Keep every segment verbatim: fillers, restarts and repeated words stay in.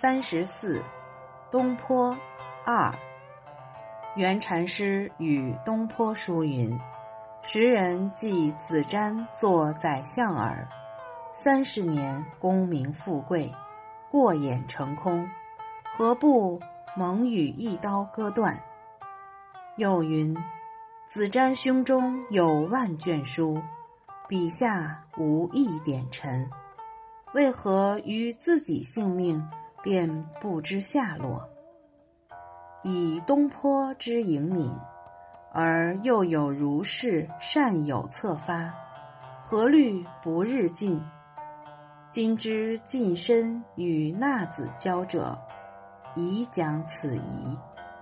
三十四，东坡二。圆禅师与东坡书云：时人寄子瞻做宰相耳，三十年功名富贵，过眼成空，何不蒙与一刀割断？又云：子瞻胸中有万卷书，笔下无一点尘，为何于自己性命便不知下落？以东坡之颖敏，而又有如是善有策发，何虑不日进？今之近身与纳子交者，宜讲此疑。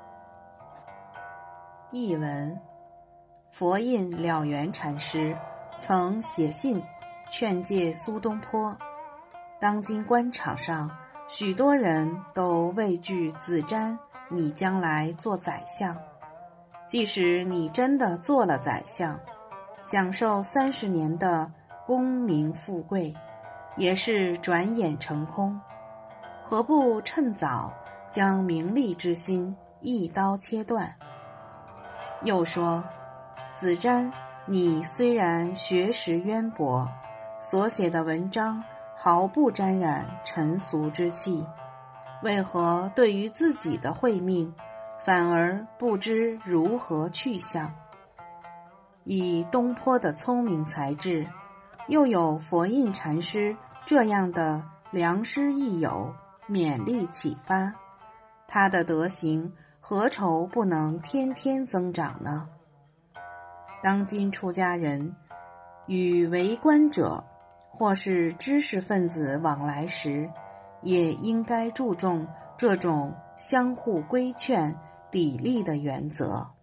译文：佛印了缘禅师曾写信劝诫苏东坡，当今官场上许多人都畏惧子瞻你将来做宰相，即使你真的做了宰相，享受三十年的功名富贵，也是转眼成空，何不趁早将名利之心一刀切断？又说，子瞻你虽然学识渊博，所写的文章毫不沾染尘俗之气，为何对于自己的慧命反而不知如何去向？以东坡的聪明才智，又有佛印禅师这样的良师益友勉励启发，他的德行何愁不能天天增长呢？当今出家人与为官者或是知识分子往来时，也应该注重这种相互规劝、砥砺的原则。